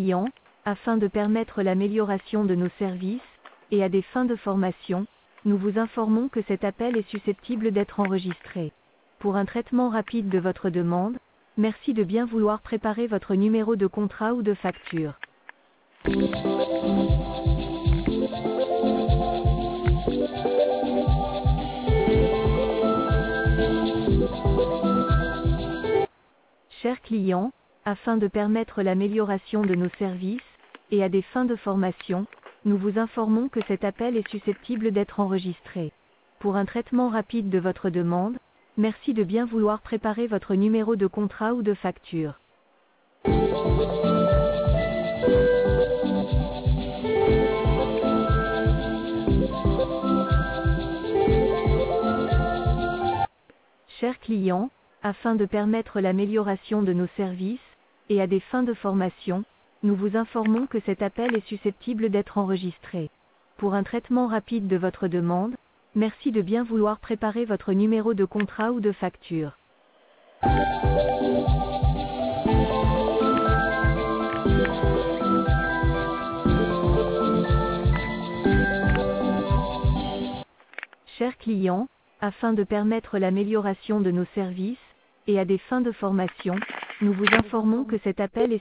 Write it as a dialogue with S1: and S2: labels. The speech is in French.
S1: client, afin de permettre l'amélioration de nos services, et à des fins de formation, nous vous informons que cet appel est susceptible d'être enregistré. Pour un traitement rapide de votre demande, merci de bien vouloir préparer votre numéro de contrat ou de facture. Chers clients, afin de permettre l'amélioration de nos services, et à des fins de formation, nous vous informons que cet appel est susceptible d'être enregistré. Pour un traitement rapide de votre demande, merci de bien vouloir préparer votre numéro de contrat ou de facture. Chers clients, afin de permettre l'amélioration de nos services, et à des fins de formation, nous vous informons que cet appel est susceptible d'être enregistré. Pour un traitement rapide de votre demande, merci de bien vouloir préparer votre numéro de contrat ou de facture. Chers clients, afin de permettre l'amélioration de nos services, et à des fins de formation, nous vous informons que cet appel est